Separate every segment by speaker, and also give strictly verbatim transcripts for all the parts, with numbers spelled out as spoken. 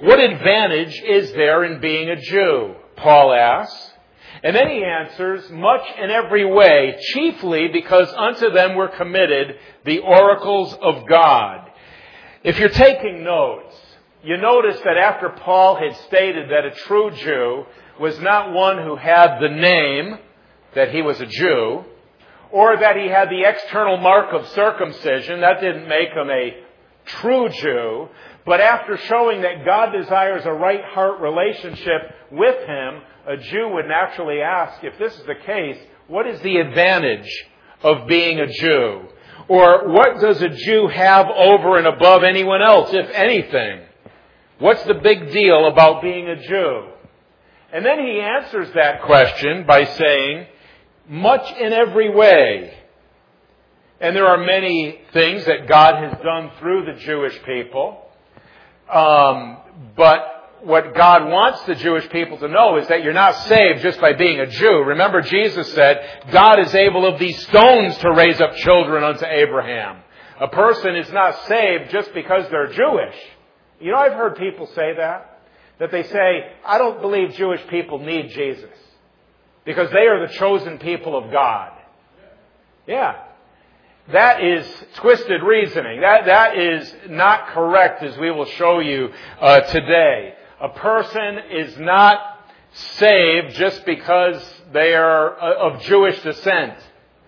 Speaker 1: What advantage is there in being a Jew? Paul asks. And then he answers, much in every way, chiefly because unto them were committed the oracles of God. If you're taking notes, you notice that after Paul had stated that a true Jew was not one who had the name that he was a Jew, or that he had the external mark of circumcision, that didn't make him a true Jew, but after showing that God desires a right heart relationship with him, a Jew would naturally ask, if this is the case, what is the advantage of being a Jew? Or what does a Jew have over and above anyone else, if anything? What's the big deal about being a Jew? And then he answers that question by saying, much in every way. And there are many things that God has done through the Jewish people. Um, but what God wants the Jewish people to know is that you're not saved just by being a Jew. Remember, Jesus said, God is able of these stones to raise up children unto Abraham. A person is not saved just because they're Jewish. You know, I've heard people say that. That they say, I don't believe Jewish people need Jesus because they are the chosen people of God. Yeah. That is twisted reasoning. That, that is not correct, as we will show you uh, today. A person is not saved just because they are of Jewish descent.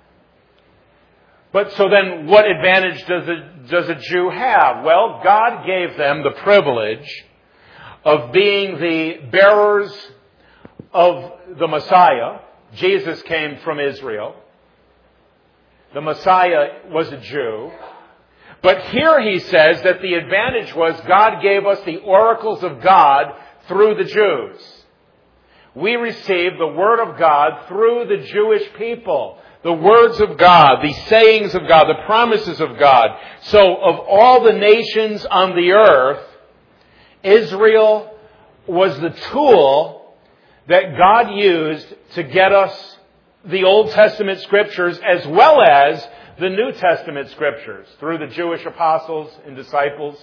Speaker 1: But so then what advantage does a, does a Jew have? Well, God gave them the privilege of being the bearers of the Messiah. Jesus came from Israel. The Messiah was a Jew. But here he says that the advantage was God gave us the oracles of God through the Jews. We received the Word of God through the Jewish people. The words of God, the sayings of God, the promises of God. So of all the nations on the earth, Israel was the tool that God used to get us the Old Testament Scriptures as well as the New Testament Scriptures through the Jewish apostles and disciples.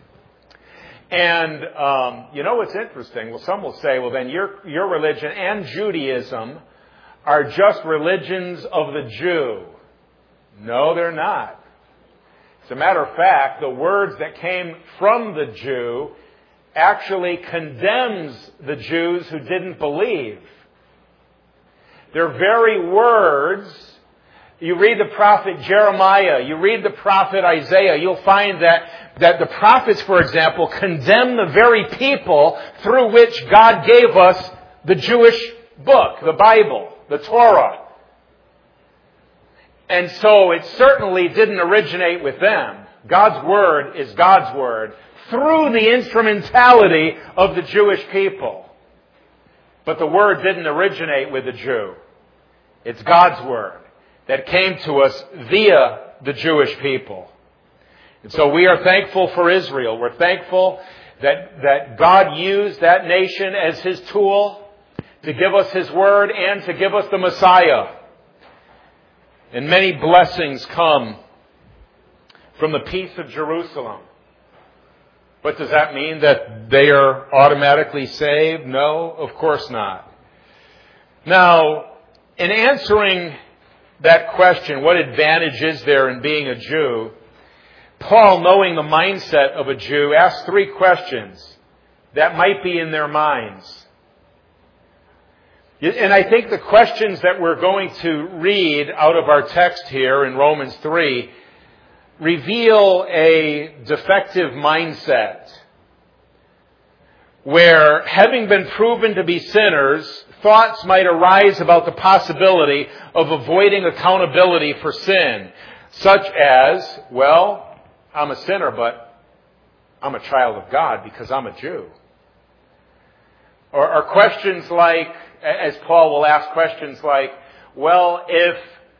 Speaker 1: And um, you know what's interesting? Well, some will say, well, then your your religion and Judaism are just religions of the Jew. No, they're not. As a matter of fact, the words that came from the Jew actually condemns the Jews who didn't believe. Their very words, you read the prophet Jeremiah, you read the prophet Isaiah, you'll find that, that the prophets, for example, condemn the very people through which God gave us the Jewish book, the Bible, the Torah. And so it certainly didn't originate with them. God's Word is God's Word through the instrumentality of the Jewish people. But the Word didn't originate with the Jew. It's God's Word that came to us via the Jewish people. And so we are thankful for Israel. We're thankful that, that God used that nation as His tool to give us His Word and to give us the Messiah. And many blessings come from the peace of Jerusalem. But does that mean that they are automatically saved? No, of course not. Now, in answering that question, what advantage is there in being a Jew? Paul, knowing the mindset of a Jew, asks three questions that might be in their minds. And I think the questions that we're going to read out of our text here in Romans three reveal a defective mindset where, having been proven to be sinners, thoughts might arise about the possibility of avoiding accountability for sin, such as, well, I'm a sinner, but I'm a child of God because I'm a Jew. Or, or questions like, as Paul will ask questions like, well, if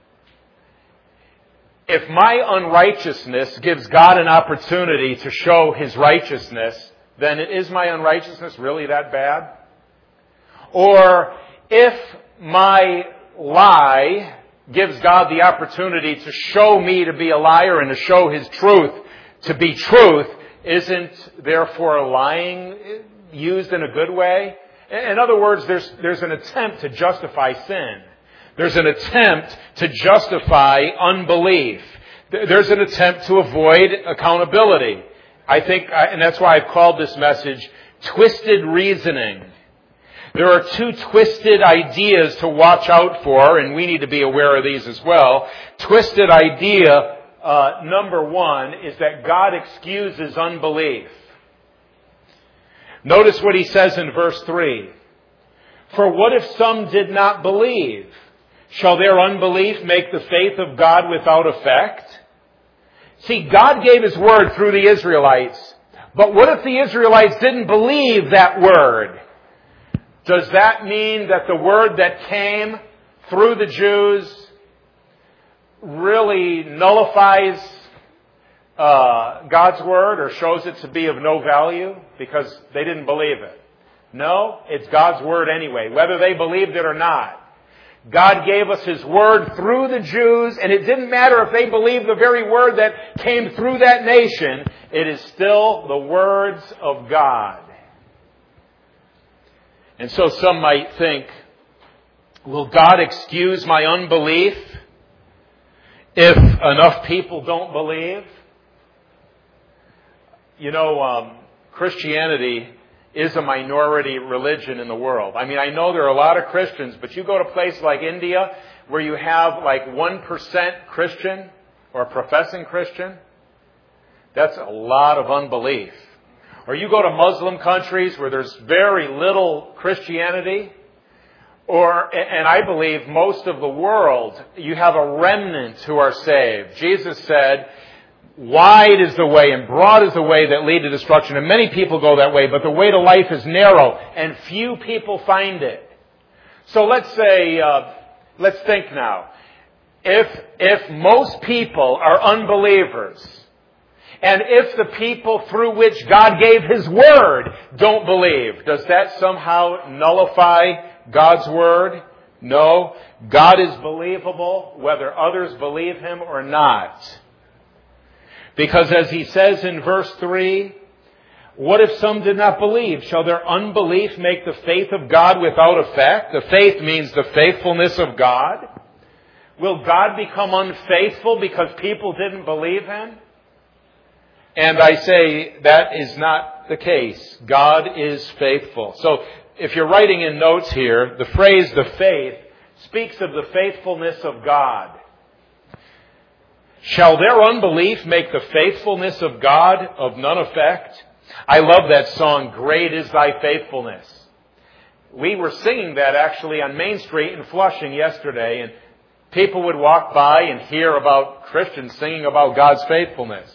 Speaker 1: if my unrighteousness gives God an opportunity to show His righteousness, then is my unrighteousness really that bad? Or if my lie gives God the opportunity to show me to be a liar and to show His truth to be truth, isn't therefore lying used in a good way? In other words, there's, there's an attempt to justify sin. There's an attempt to justify unbelief. There's an attempt to avoid accountability. I think, and that's why I've called this message, Twisted Reasoning. There are two twisted ideas to watch out for, and we need to be aware of these as well. Twisted idea, uh, number one, is that God excuses unbelief. Notice what he says in verse three. For what if some did not believe? Shall their unbelief make the faith of God without effect? See, God gave His word through the Israelites. But what if the Israelites didn't believe that word? Does that mean that the word that came through the Jews really nullifies uh, God's word or shows it to be of no value because they didn't believe it? No, it's God's word anyway, whether they believed it or not. God gave us His word through the Jews, and it didn't matter if they believed the very word that came through that nation. It is still the words of God. And so some might think, will God excuse my unbelief if enough people don't believe? You know, um, Christianity is a minority religion in the world. I mean, I know there are a lot of Christians, but you go to a place like India where you have like one percent Christian or professing Christian, that's a lot of unbelief. Or you go to Muslim countries where there's very little Christianity, or, and I believe most of the world, you have a remnant who are saved. Jesus said, wide is the way and broad is the way that lead to destruction, and many people go that way, but the way to life is narrow, and few people find it. So let's say, uh, let's think now. If, if most people are unbelievers, and if the people through which God gave His word don't believe, does that somehow nullify God's word? No. God is believable whether others believe Him or not. Because as he says in verse three, what if some did not believe? Shall their unbelief make the faith of God without effect? The faith means the faithfulness of God. Will God become unfaithful because people didn't believe Him? And I say that is not the case. God is faithful. So if you're writing in notes here, the phrase the faith speaks of the faithfulness of God. Shall their unbelief make the faithfulness of God of none effect? I love that song, Great is Thy Faithfulness. We were singing that actually on Main Street in Flushing yesterday, and people would walk by and hear about Christians singing about God's faithfulness.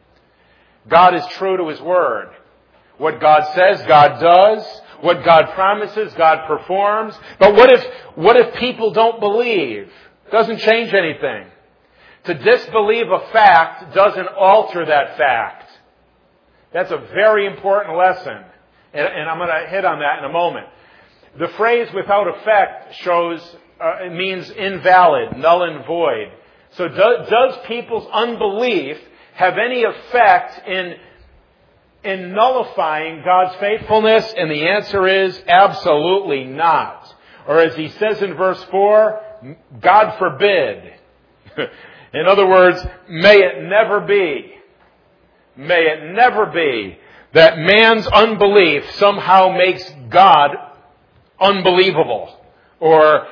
Speaker 1: God is true to His word. What God says, God does. What God promises, God performs. But what if, what if people don't believe? Doesn't change anything. To disbelieve a fact doesn't alter that fact. That's a very important lesson. And, and I'm going to hit on that in a moment. The phrase without effect shows, uh, it means invalid, null and void. So do, does people's unbelief have any effect in, in nullifying God's faithfulness? And the answer is absolutely not. Or as he says in verse four, God forbid. In other words, may it never be. May it never be that man's unbelief somehow makes God unbelievable or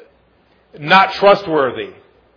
Speaker 1: not trustworthy.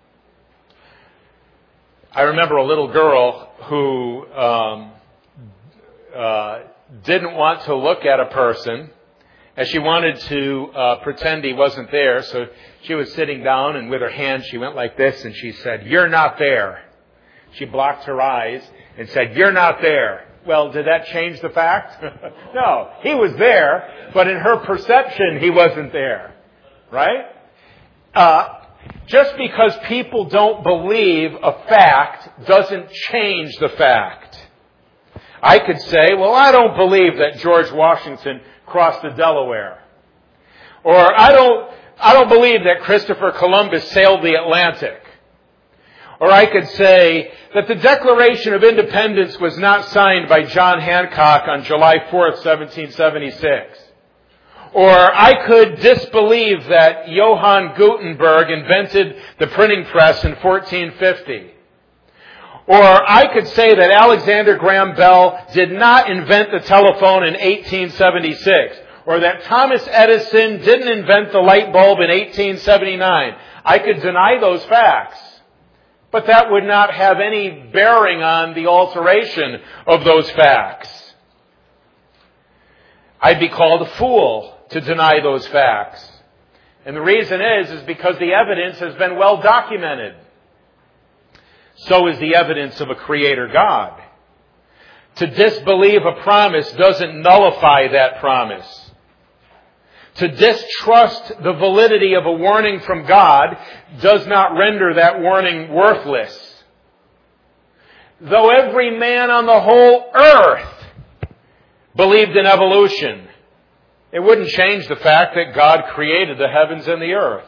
Speaker 1: I remember a little girl who um, uh, didn't want to look at a person, and she wanted to uh, pretend he wasn't there. So she was sitting down, and with her hand she went like this, and she said, "You're not there." She blocked her eyes and said, "You're not there." Well, did that change the fact? No, he was there, but in her perception, he wasn't there. Right? Uh, just because people don't believe a fact doesn't change the fact. I could say, well, I don't believe that George Washington crossed the Delaware. Or I don't, I don't believe that Christopher Columbus sailed the Atlantic. Or I could say that the Declaration of Independence was not signed by John Hancock on July fourth, seventeen seventy-six. Or I could disbelieve that Johann Gutenberg invented the printing press in fourteen fifty. Or I could say that Alexander Graham Bell did not invent the telephone in eighteen seventy-six. Or that Thomas Edison didn't invent the light bulb in eighteen seventy-nine. I could deny those facts. But that would not have any bearing on the alteration of those facts. I'd be called a fool to deny those facts. And the reason is, is because the evidence has been well documented. So is the evidence of a Creator God. To disbelieve a promise doesn't nullify that promise. To distrust the validity of a warning from God does not render that warning worthless. Though every man on the whole earth believed in evolution, it wouldn't change the fact that God created the heavens and the earth.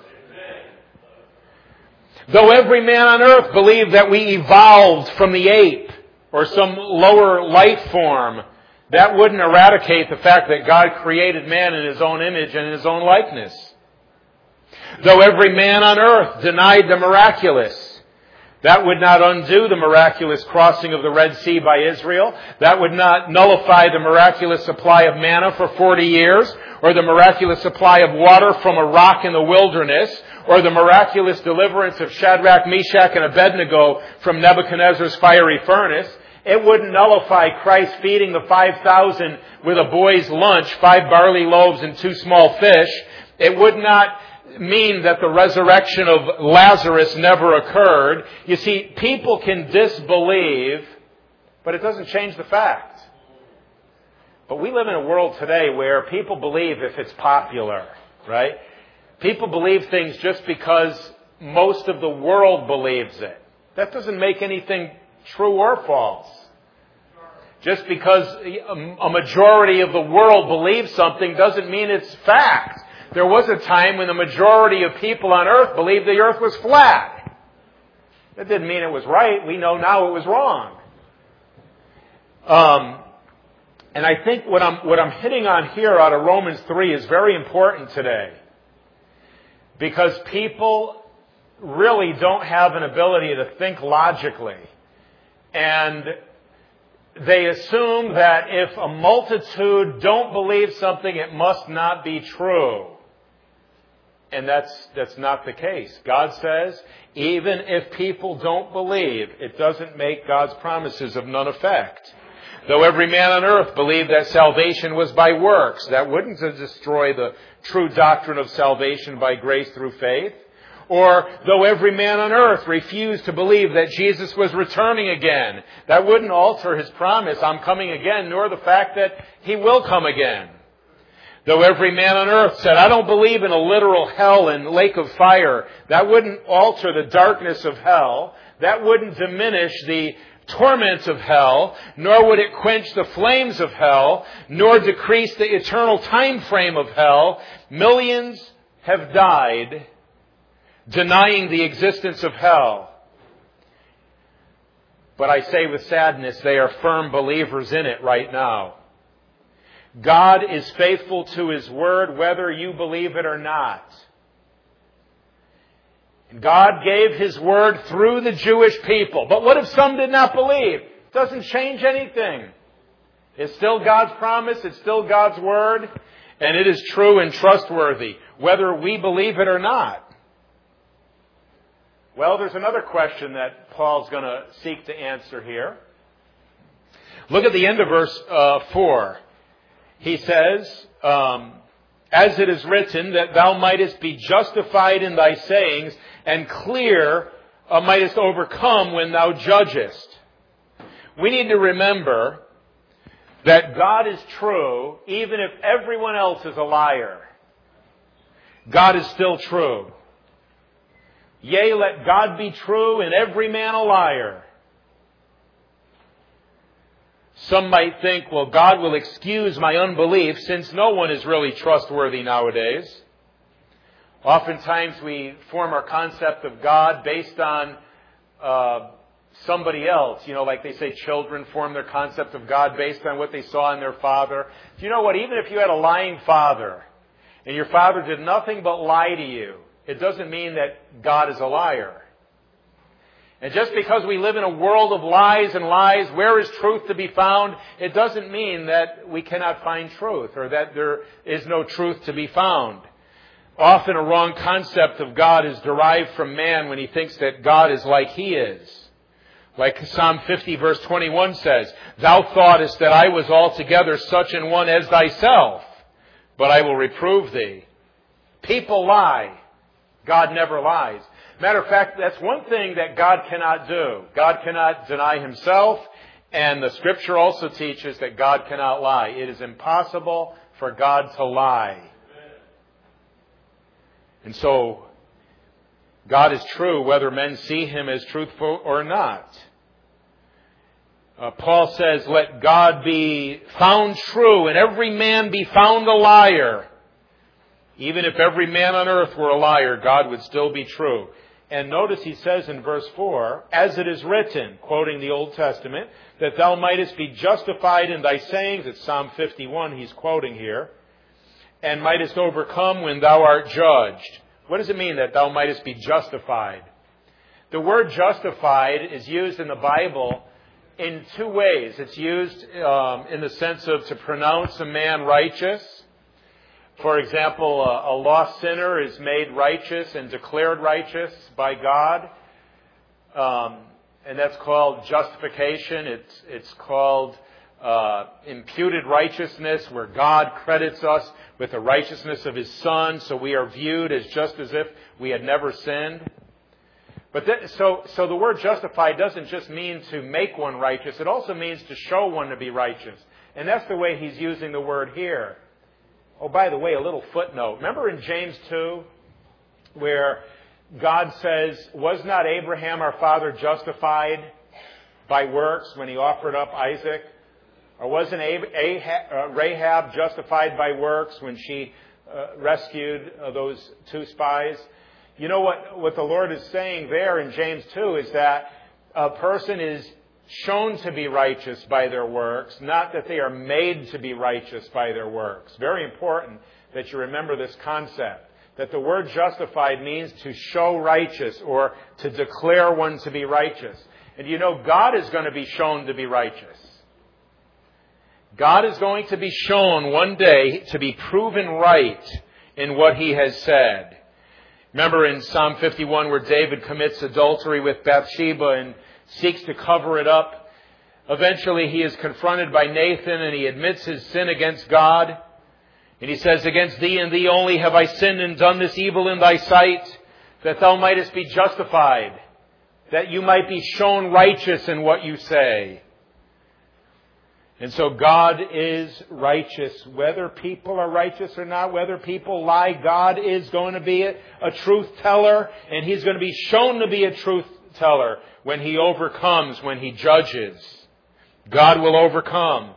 Speaker 1: Though every man on earth believed that we evolved from the ape or some lower life form, that wouldn't eradicate the fact that God created man in His own image and in His own likeness. Though every man on earth denied the miraculous, that would not undo the miraculous crossing of the Red Sea by Israel. That would not nullify the miraculous supply of manna for forty years, or the miraculous supply of water from a rock in the wilderness, or the miraculous deliverance of Shadrach, Meshach, and Abednego from Nebuchadnezzar's fiery furnace. It wouldn't nullify Christ feeding the five thousand with a boy's lunch, five barley loaves and two small fish. It would not mean that the resurrection of Lazarus never occurred. You see, people can disbelieve, but it doesn't change the fact. But we live in a world today where people believe if it's popular, right? People believe things just because most of the world believes it. That doesn't make anything true or false. Just because a majority of the world believes something doesn't mean it's fact. There was a time when the majority of people on earth believed the earth was flat. That didn't mean it was right. We know now it was wrong. Um, and I think what I'm, what I'm hitting on here out of Romans three is very important today. Because people really don't have an ability to think logically. And they assume that if a multitude don't believe something, it must not be true. And that's, that's not the case. God says, even if people don't believe, it doesn't make God's promises of none effect. Though every man on earth believed that salvation was by works, that wouldn't destroy the true doctrine of salvation by grace through faith. Or though every man on earth refused to believe that Jesus was returning again, that wouldn't alter His promise, I'm coming again, nor the fact that He will come again. Though every man on earth said, I don't believe in a literal hell and lake of fire, that wouldn't alter the darkness of hell. That wouldn't diminish the torments of hell, nor would it quench the flames of hell, nor decrease the eternal time frame of hell. Millions have died denying the existence of hell. But I say with sadness, they are firm believers in it right now. God is faithful to His word whether you believe it or not. And God gave His word through the Jewish people. But what if some did not believe? It doesn't change anything. It's still God's promise. It's still God's word. And it is true and trustworthy, whether we believe it or not. Well, there's another question that Paul's going to seek to answer here. Look at the end of verse uh, four. He says, um, as it is written, that thou mightest be justified in thy sayings, and clear uh, mightest overcome when thou judgest. We need to remember that God is true, even if everyone else is a liar. God is still true. Yea, let God be true and every man a liar. Some might think, well, God will excuse my unbelief since no one is really trustworthy nowadays. Oftentimes we form our concept of God based on uh, somebody else. You know, like they say children form their concept of God based on what they saw in their father. Do you know what? Even if you had a lying father, and your father did nothing but lie to you, it doesn't mean that God is a liar. And just because we live in a world of lies and lies, where is truth to be found? It doesn't mean that we cannot find truth or that there is no truth to be found. Often a wrong concept of God is derived from man when he thinks that God is like he is. Like Psalm fifty verse twenty-one says, "Thou thoughtest that I was altogether such an one as thyself, but I will reprove thee." People lie. God never lies. Matter of fact, that's one thing that God cannot do. God cannot deny himself, and the Scripture also teaches that God cannot lie. It is impossible for God to lie. And so, God is true whether men see him as truthful or not. Uh, Paul says, "Let God be found true, and every man be found a liar." Even if every man on earth were a liar, God would still be true. And notice he says in verse four, "As it is written," quoting the Old Testament, "that thou mightest be justified in thy sayings," it's Psalm fifty-one he's quoting here, "and mightest overcome when thou art judged." What does it mean that thou mightest be justified? The word justified is used in the Bible in two ways. It's used um, in the sense of to pronounce a man righteous. For example, a, a lost sinner is made righteous and declared righteous by God. Um, and that's called justification. It's, it's called uh, imputed righteousness, where God credits us with the righteousness of his Son, so we are viewed as just as if we had never sinned. But th- so, so the word justified doesn't just mean to make one righteous. It also means to show one to be righteous. And that's the way he's using the word here. Oh, by the way, a little footnote. Remember in James two, where God says, "Was not Abraham our father justified by works when he offered up Isaac? Or wasn't Rahab justified by works when she uh, rescued uh, those two spies?" You know what, what the Lord is saying there in James two is that a person is shown to be righteous by their works, not that they are made to be righteous by their works. Very important that you remember this concept, that the word justified means to show righteous or to declare one to be righteous. And you know, God is going to be shown to be righteous. God is going to be shown one day to be proven right in what he has said. Remember in Psalm fifty-one where David commits adultery with Bathsheba and seeks to cover it up. Eventually he is confronted by Nathan and he admits his sin against God. And he says, "Against thee and thee only have I sinned and done this evil in thy sight, that thou mightest be justified, that you might be shown righteous in what you say." And so God is righteous. Whether people are righteous or not, whether people lie, God is going to be a, a truth teller, and he's going to be shown to be a truth teller when he overcomes, when he judges. God will overcome.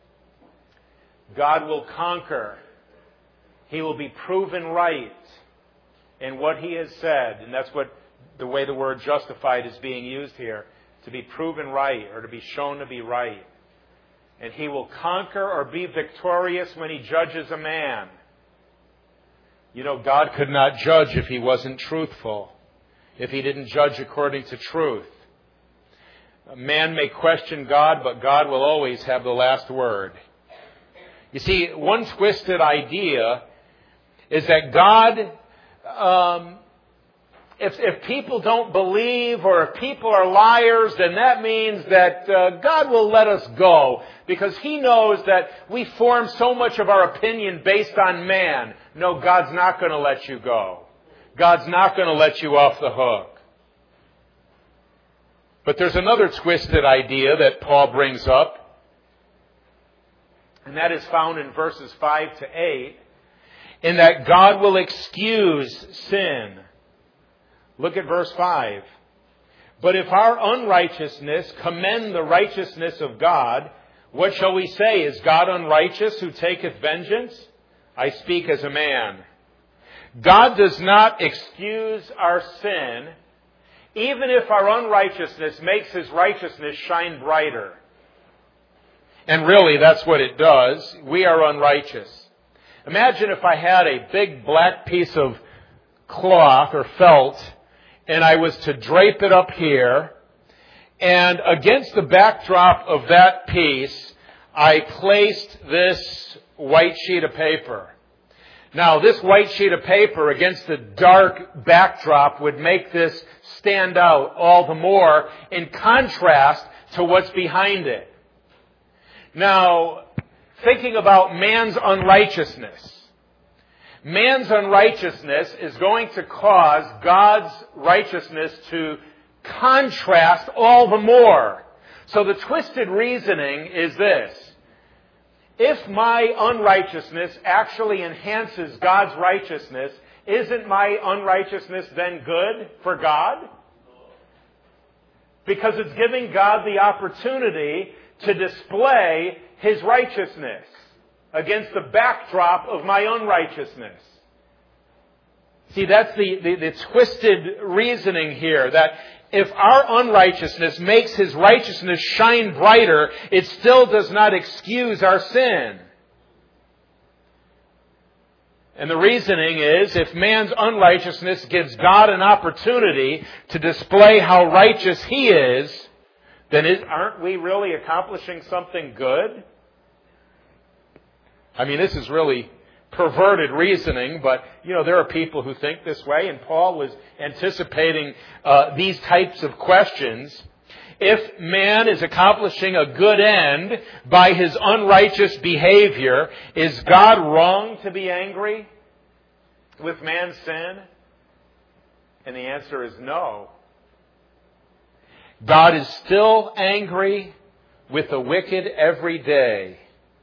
Speaker 1: God will conquer. He will be proven right in what he has said. And that's what the way the word justified is being used here. To be proven right or to be shown to be right. And he will conquer or be victorious when he judges a man. You know, God could not judge if he wasn't truthful, if he didn't judge according to truth. A man may question God, but God will always have the last word. You see, one twisted idea is that God, um, if, if people don't believe or if people are liars, then that means that uh, God will let us go because he knows that we form so much of our opinion based on man. No, God's not going to let you go. God's not going to let you off the hook. But there's another twisted idea that Paul brings up, and that is found in verses five to eight, in that God will excuse sin. Look at verse five. "But if our unrighteousness commend the righteousness of God, what shall we say? Is God unrighteous who taketh vengeance? I speak as a man." God does not excuse our sin. even if our unrighteousness makes His righteousness shine brighter. And really, that's what it does. We are unrighteous. Imagine if I had a big black piece of cloth or felt, and I was to drape it up here, and against the backdrop of that piece, I placed this white sheet of paper. Now, this white sheet of paper against the dark backdrop would make this stand out all the more in contrast to what's behind it. Now, thinking about man's unrighteousness. Man's unrighteousness is going to cause God's righteousness to contrast all the more. So the twisted reasoning is this. If my unrighteousness actually enhances God's righteousness, isn't my unrighteousness then good for God? Because it's giving God the opportunity to display His righteousness against the backdrop of my unrighteousness. See, that's the, the, the twisted reasoning here, that if our unrighteousness makes His righteousness shine brighter, it still does not excuse our sin. And the reasoning is, if man's unrighteousness gives God an opportunity to display how righteous He is, then is, aren't we really accomplishing something good? I mean, this is really perverted reasoning, but, you know, there are people who think this way, and Paul was anticipating uh, these types of questions. If man is accomplishing a good end by his unrighteous behavior, is God wrong to be angry with man's sin? And the answer is no. God is still angry with the wicked every day.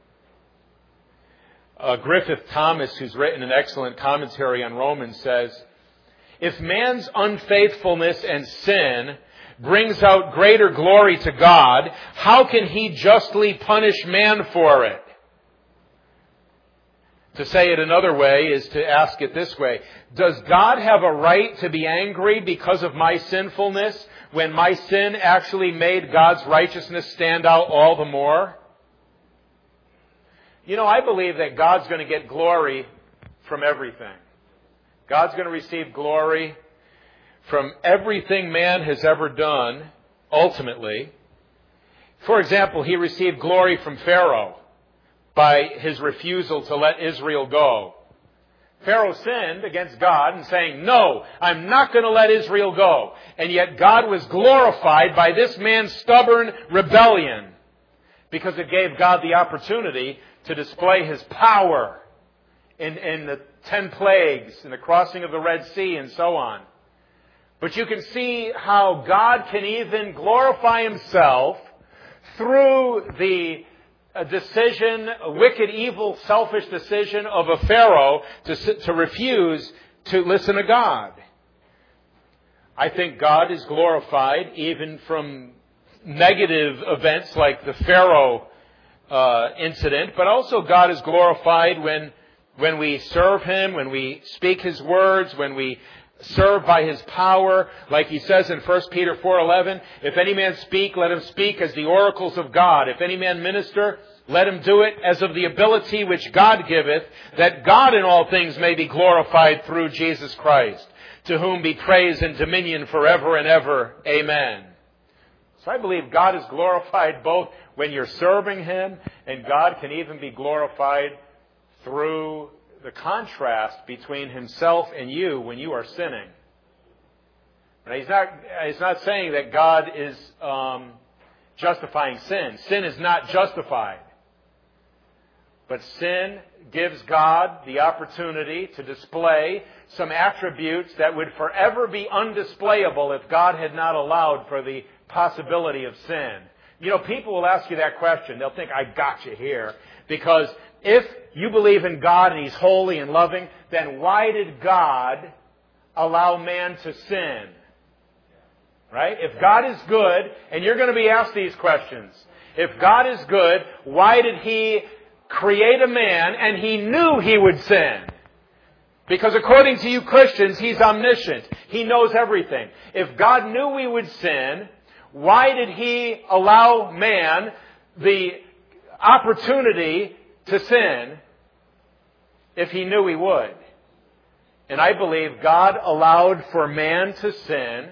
Speaker 1: Uh, Griffith Thomas, who's written an excellent commentary on Romans, says, if man's unfaithfulness and sin brings out greater glory to God, how can He justly punish man for it? To say it another way is to ask it this way. Does God have a right to be angry because of my sinfulness when my sin actually made God's righteousness stand out all the more? You know, I believe that God's going to get glory from everything. God's going to receive glory from everything man has ever done, ultimately. For example, He received glory from Pharaoh by his refusal to let Israel go. Pharaoh sinned against God and saying, no, I'm not going to let Israel go. And yet God was glorified by this man's stubborn rebellion because it gave God the opportunity to display His power in, in the ten plagues and the crossing of the Red Sea and so on. But you can see how God can even glorify Himself through the a decision, a wicked, evil, selfish decision of a Pharaoh to, to refuse to listen to God. I think God is glorified even from negative events like the Pharaoh uh, incident, but also God is glorified when, when we serve Him, when we speak His words, when we serve by His power, like He says in First Peter four eleven, if any man speak, let him speak as the oracles of God. If any man minister, let him do it as of the ability which God giveth, that God in all things may be glorified through Jesus Christ, to whom be praise and dominion forever and ever. Amen. So I believe God is glorified both when you're serving Him, and God can even be glorified through the contrast between Himself and you when you are sinning. Now, he's not, he's not saying that God is um, justifying sin. Sin is not justified. But sin gives God the opportunity to display some attributes that would forever be undisplayable if God had not allowed for the possibility of sin. You know, people will ask you that question. They'll think, I got you here. Because if you believe in God and He's holy and loving, then why did God allow man to sin? Right? If God is good, and you're going to be asked these questions. If God is good, why did He create a man and He knew he would sin? Because according to you Christians, He's omniscient. He knows everything. If God knew we would sin, why did He allow man the opportunity to sin if He knew we would? And I believe God allowed for man to sin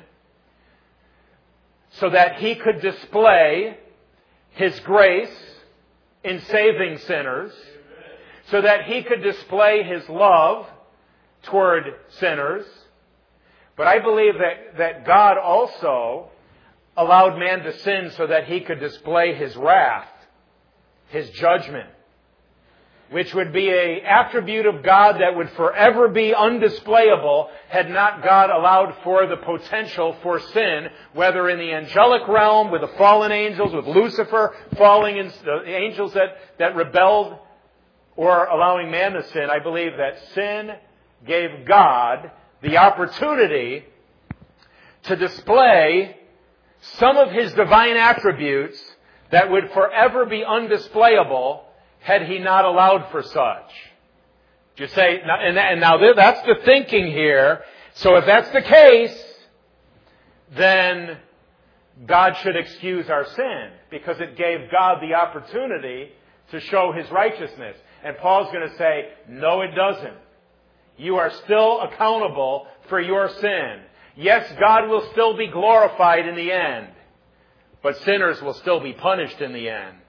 Speaker 1: so that He could display His grace in saving sinners, so that He could display His love toward sinners. But I believe that, that God also allowed man to sin so that He could display His wrath, His judgment, which would be an attribute of God that would forever be undisplayable had not God allowed for the potential for sin, whether in the angelic realm with the fallen angels, with Lucifer falling in the angels that, that rebelled, or allowing man to sin. I believe that sin gave God the opportunity to display some of His divine attributes that would forever be undisplayable had He not allowed for such. You say, and now that's the thinking here. So if that's the case, then God should excuse our sin, because it gave God the opportunity to show His righteousness. And Paul's going to say, no, it doesn't. You are still accountable for your sin. Yes, God will still be glorified in the end, but sinners will still be punished in the end.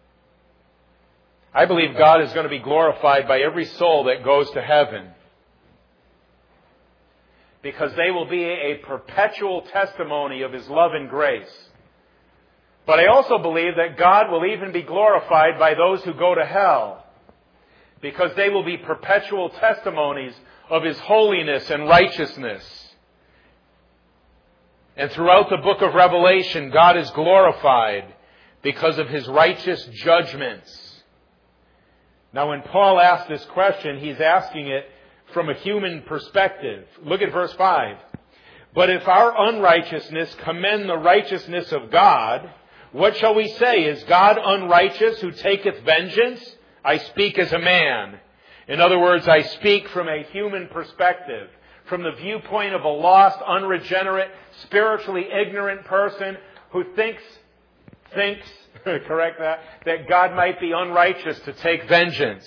Speaker 1: I believe God is going to be glorified by every soul that goes to heaven, because they will be a perpetual testimony of His love and grace. But I also believe that God will even be glorified by those who go to hell, because they will be perpetual testimonies of His holiness and righteousness. And throughout the book of Revelation, God is glorified because of His righteous judgments. Now, when Paul asks this question, he's asking it from a human perspective. Look at verse five. But if our unrighteousness commend the righteousness of God, what shall we say? Is God unrighteous who taketh vengeance? I speak as a man. In other words, I speak from a human perspective, from the viewpoint of a lost, unregenerate, spiritually ignorant person who thinks, thinks, correct that, that God might be unrighteous to take vengeance.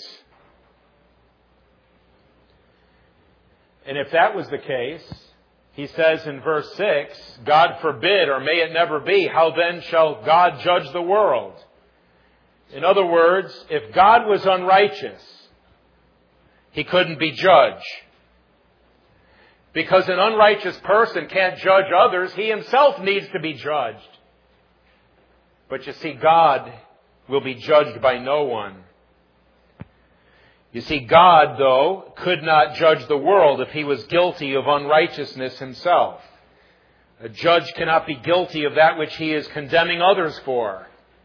Speaker 1: And if that was the case, he says in verse six, God forbid, or may it never be, how then shall God judge the world? In other words, if God was unrighteous, He couldn't be judged. Because an unrighteous person can't judge others, he himself needs to be judged. But you see, God will be judged by no one. You see, God, though, could not judge the world if He was guilty of unrighteousness Himself. A judge cannot be guilty of that which he is condemning others for.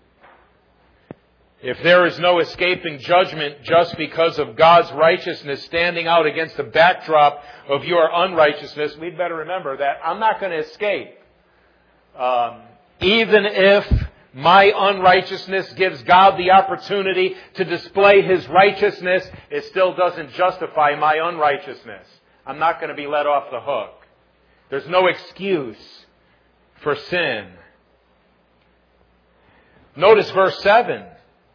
Speaker 1: If there is no escaping judgment just because of God's righteousness standing out against the backdrop of your unrighteousness, we'd better remember that I'm not going to escape. Um, even if my unrighteousness gives God the opportunity to display His righteousness, it still doesn't justify my unrighteousness. I'm not going to be let off the hook. There's no excuse for sin. Notice verse seven.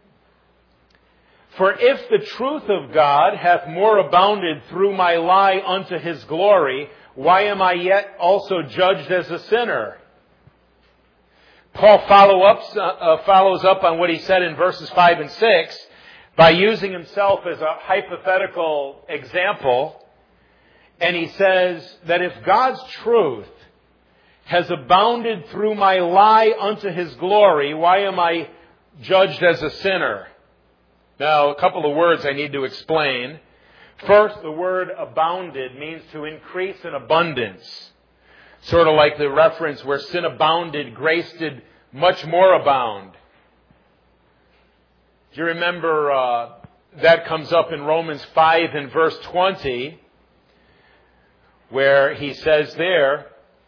Speaker 1: For if the truth of God hath more abounded through my lie unto His glory, why am I yet also judged as a sinner? Paul follow up, uh, follows up on what he said in verses five and six by using himself as a hypothetical example. And he says that if God's truth has abounded through my lie unto His glory, why am I judged as a sinner? Now, a couple of words I need to explain. First, the word abounded means to increase in abundance. Sort of like the reference where sin abounded, grace did much more abound. Do you remember uh, that comes up in Romans five and verse twenty, where he says there,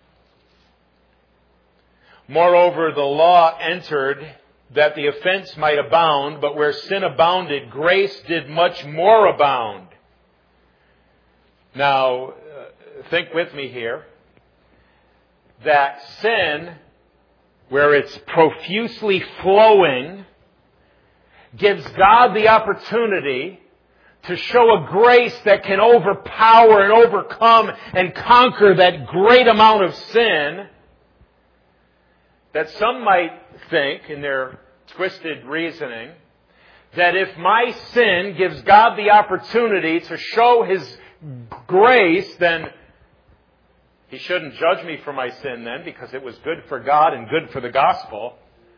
Speaker 1: moreover, the law entered that the offense might abound, but where sin abounded, grace did much more abound. Now, uh, think with me here that sin, where it's profusely flowing, gives God the opportunity to show a grace that can overpower and overcome and conquer that great amount of sin that some might think, in their twisted reasoning, that if my sin gives God the opportunity to show His grace, then He shouldn't judge me for my sin then, because it was good for God and good for the gospel.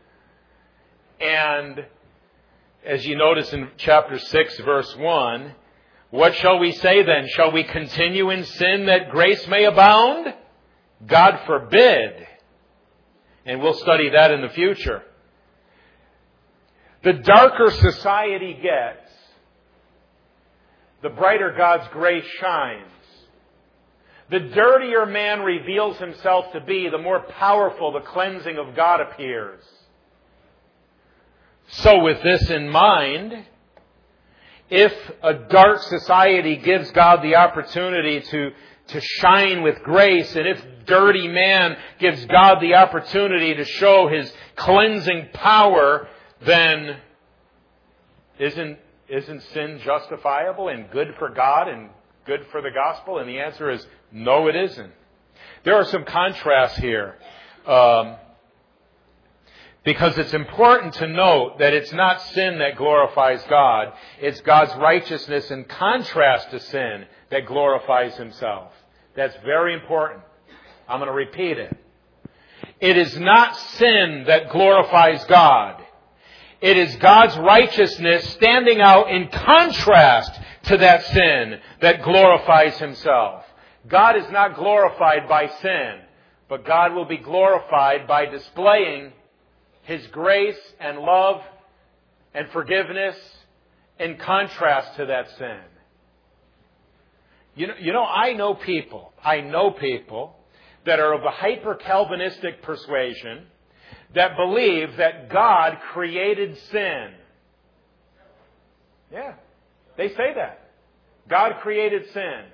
Speaker 1: And as you notice in chapter six, verse one, what shall we say then? Shall we continue in sin that grace may abound? God forbid. And we'll study that in the future. The darker society gets, the brighter God's grace shines. The dirtier man reveals himself to be, the more powerful the cleansing of God appears. So with this in mind, if a dark society gives God the opportunity to, to shine with grace, and if dirty man gives God the opportunity to show His cleansing power, then isn't, isn't sin justifiable and good for God and good for the gospel? And the answer is no, it isn't. There are some contrasts here. Um, Because it's important to note that it's not sin that glorifies God. It's God's righteousness in contrast to sin that glorifies Himself. That's very important. I'm going to repeat it. It is not sin that glorifies God. It is God's righteousness standing out in contrast to that sin that glorifies Himself. God is not glorified by sin, but God will be glorified by displaying His grace and love and forgiveness in contrast to that sin. You know, you know, I know people, I know people that are of a hyper-Calvinistic persuasion that believe that God created sin. Yeah, they say that. God created sin.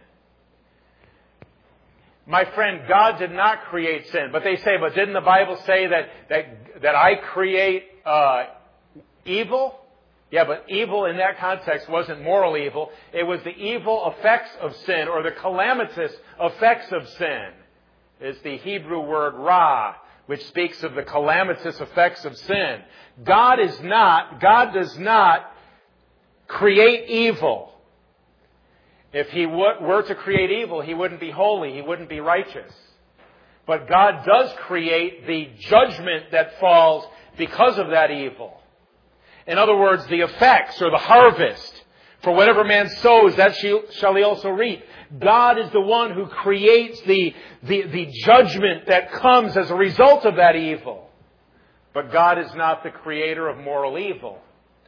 Speaker 1: My friend, God did not create sin. But they say, but didn't the Bible say that that, that I create uh, evil? Yeah, but evil in that context wasn't moral evil. It was the evil effects of sin, or the calamitous effects of sin. It's the Hebrew word ra, which speaks of the calamitous effects of sin. God is not, God does not create evil. If He were to create evil, He wouldn't be holy. He wouldn't be righteous. But God does create the judgment that falls because of that evil. In other words, the effects or the harvest. For whatever man sows, that shall he also reap. God is the one who creates the, the, the judgment that comes as a result of that evil. But God is not the creator of moral evil.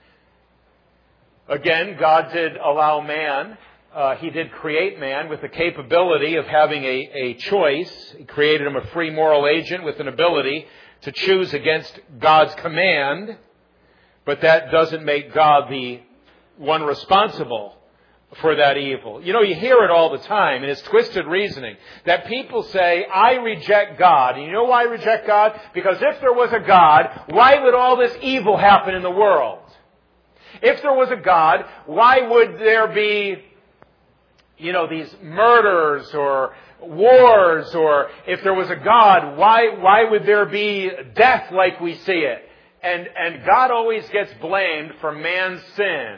Speaker 1: Again, God did allow man... Uh, he did create man with the capability of having a, a choice. He created him a free moral agent with an ability to choose against God's command. But that doesn't make God the one responsible for that evil. You know, you hear it all the time, and it's twisted reasoning, that people say, I reject God. And you know why I reject God? Because if there was a God, why would all this evil happen in the world? If there was a God, why would there be... You know, these murders or wars, or if there was a God, why why would there be death like we see it? And and God always gets blamed for man's sin.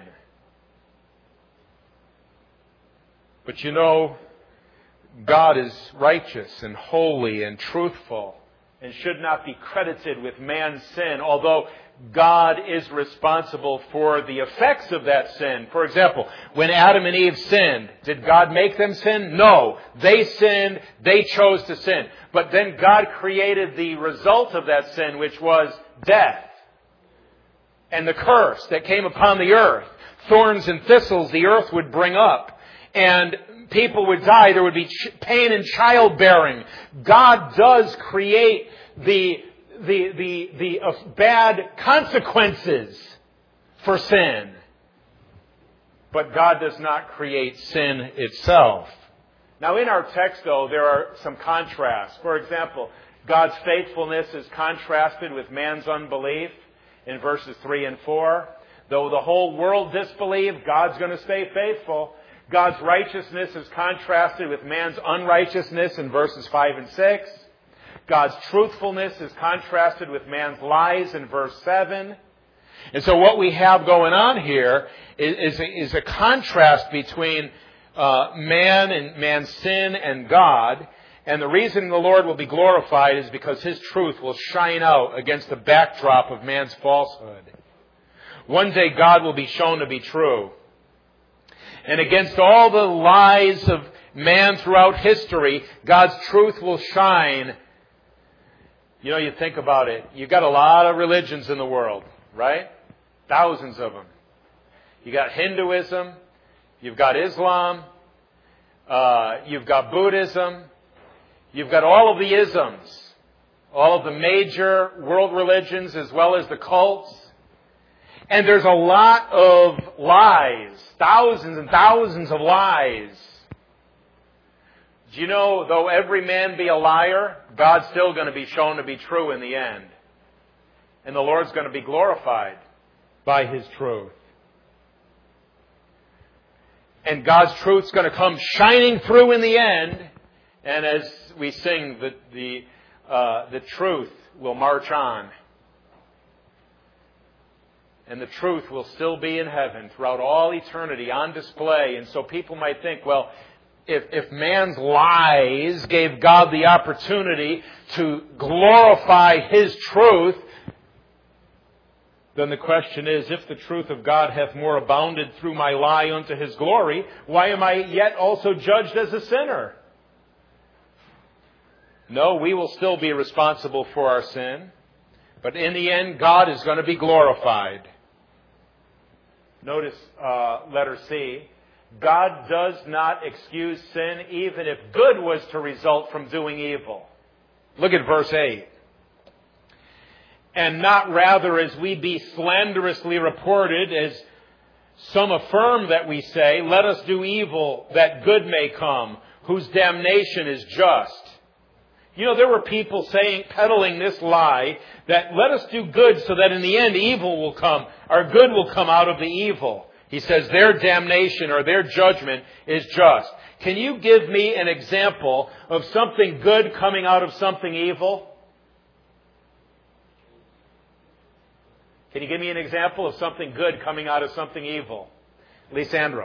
Speaker 1: But you know, God is righteous and holy and truthful and should not be credited with man's sin, although God is responsible for the effects of that sin. For example, when Adam and Eve sinned, did God make them sin? No. They sinned. They chose to sin. But then God created the result of that sin, which was death. And the curse that came upon the earth. Thorns and thistles the earth would bring up. And people would die. There would be pain in childbearing. God does create the... the, the, the uh, bad consequences for sin. But God does not create sin itself. Now in our text, though, there are some contrasts. For example, God's faithfulness is contrasted with man's unbelief in verses three and four. Though the whole world disbelieve, God's going to stay faithful. God's righteousness is contrasted with man's unrighteousness in verses five and six. God's truthfulness is contrasted with man's lies in verse seven. And so what we have going on here is, is, a, is a contrast between uh, man and man's sin and God. And the reason the Lord will be glorified is because His truth will shine out against the backdrop of man's falsehood. One day God will be shown to be true. And against all the lies of man throughout history, God's truth will shine. You know, you think about it. You've got a lot of religions in the world, right? Thousands of them. You've got Hinduism. You've got Islam. Uh, you've got Buddhism. You've got all of the isms. All of the major world religions as well as the cults. And there's a lot of lies. Thousands and thousands of lies. Do you know, though every man be a liar, God's still going to be shown to be true in the end. And the Lord's going to be glorified by His truth. And God's truth's going to come shining through in the end. And as we sing, the, the, uh, the truth will march on. And the truth will still be in heaven throughout all eternity on display. And so people might think, well, if, if man's lies gave God the opportunity to glorify His truth, then the question is, if the truth of God hath more abounded through my lie unto His glory, why am I yet also judged as a sinner? No, we will still be responsible for our sin. But in the end, God is going to be glorified. Notice uh, letter C. God does not excuse sin even if good was to result from doing evil. Look at verse eight. And not rather as we be slanderously reported, as some affirm that we say, let us do evil that good may come, whose damnation is just. You know, there were people saying, peddling this lie, that let us do good so that in the end evil will come, or good will come out of the evil. He says their damnation or their judgment is just. Can you give me an example of something good coming out of something evil? Can you give me an example of something good coming out of something evil? Lysandra.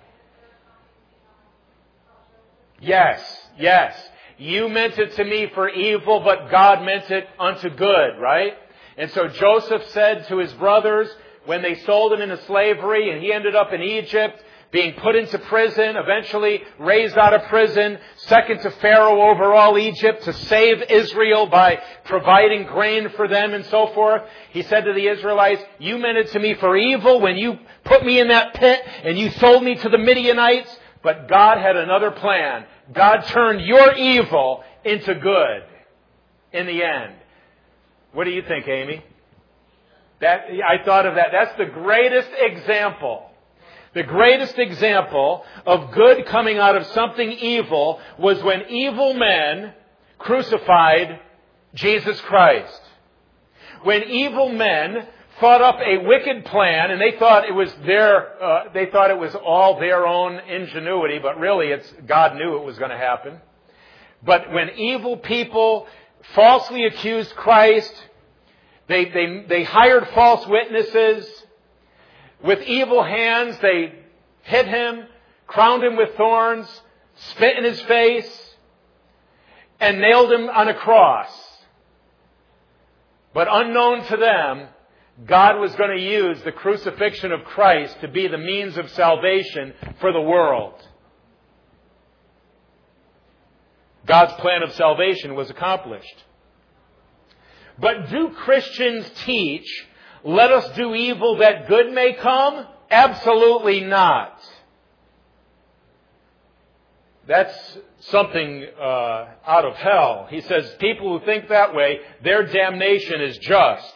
Speaker 1: Yes, yes. You meant it to me for evil, but God meant it unto good, right? And so Joseph said to his brothers, when they sold him into slavery and he ended up in Egypt, being put into prison, eventually raised out of prison, second to Pharaoh over all Egypt to save Israel by providing grain for them and so forth. He said to the Israelites, you meant it to me for evil when you put me in that pit and you sold me to the Midianites, but God had another plan. God turned your evil into good in the end. What do you think, Amy? That, I thought of that. That's the greatest example. The greatest example of good coming out of something evil was when evil men crucified Jesus Christ. When evil men thought up a wicked plan, and they thought it was their, uh, they thought it was all their own ingenuity, but really it's God knew it was going to happen. But when evil people falsely accused Christ, they they they hired false witnesses. With evil hands, they hit him, crowned him with thorns, spit in his face, and nailed him on a cross. But unknown to them, God was going to use the crucifixion of Christ to be the means of salvation for the world. God's plan of salvation was accomplished. But do Christians teach, let us do evil that good may come? Absolutely not. That's something uh, out of hell. He says people who think that way, their damnation is just.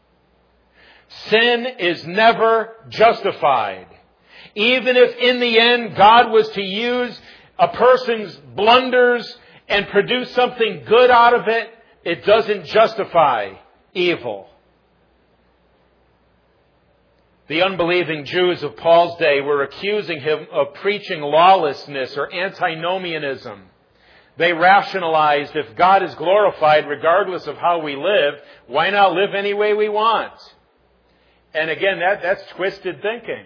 Speaker 1: Sin is never justified. Even if in the end God was to use a person's blunders and produce something good out of it, it doesn't justify evil. The unbelieving Jews of Paul's day were accusing him of preaching lawlessness or antinomianism. They rationalized, if God is glorified regardless of how we live, why not live any way we want? And again, that, that's twisted thinking.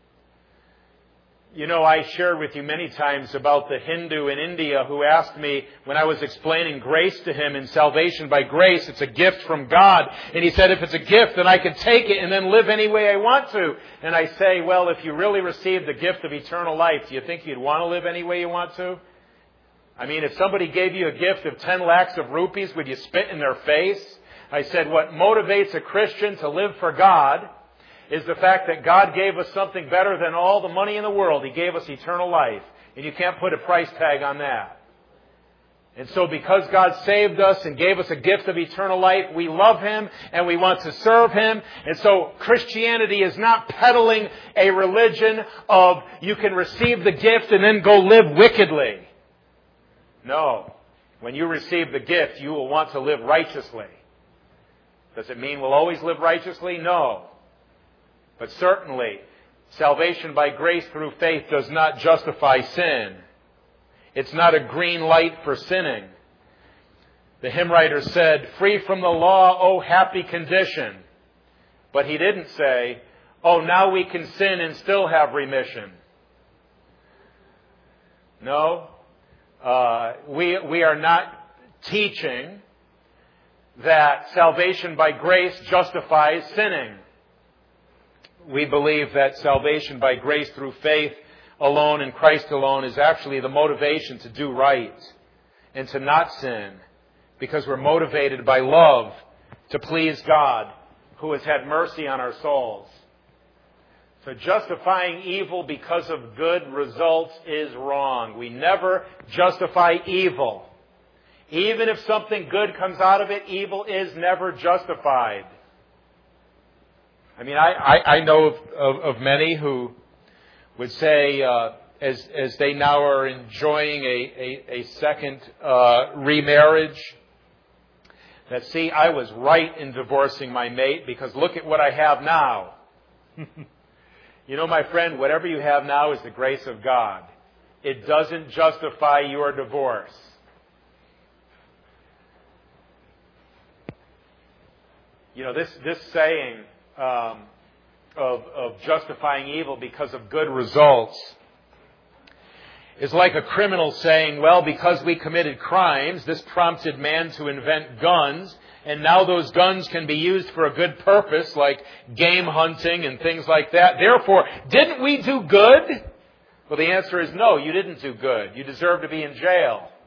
Speaker 1: You know, I shared with you many times about the Hindu in India who asked me when I was explaining grace to him in salvation by grace, it's a gift from God. And he said, if it's a gift, then I can take it and then live any way I want to. And I say, well, if you really received the gift of eternal life, do you think you'd want to live any way you want to? I mean, if somebody gave you a gift of ten lakhs of rupees, would you spit in their face? I said, what motivates a Christian to live for God is the fact that God gave us something better than all the money in the world. He gave us eternal life. And you can't put a price tag on that. And so because God saved us and gave us a gift of eternal life, we love Him and we want to serve Him. And so Christianity is not peddling a religion of you can receive the gift and then go live wickedly. No. When you receive the gift, you will want to live righteously. Does it mean we'll always live righteously? No. But certainly, salvation by grace through faith does not justify sin. It's not a green light for sinning. The hymn writer said, free from the law, oh happy condition. But he didn't say, oh now we can sin and still have remission. No, uh, we, we are not teaching that salvation by grace justifies sinning. We believe that salvation by grace through faith alone in Christ alone is actually the motivation to do right and to not sin, because we're motivated by love to please God, who has had mercy on our souls. So justifying evil because of good results is wrong. We never justify evil. Even if something good comes out of it, evil is never justified. I mean, I, I, I know of, of, of many who would say, uh, as, as they now are enjoying a, a, a second uh, remarriage, that, see, I was right in divorcing my mate because look at what I have now. You know, my friend, whatever you have now is the grace of God. It doesn't justify your divorce. You know, this, this saying um, of, of justifying evil because of good results is like a criminal saying, well, because we committed crimes, this prompted man to invent guns, and now those guns can be used for a good purpose, like game hunting and things like that. Therefore, didn't we do good? Well, the answer is no, you didn't do good. You deserve to be in jail.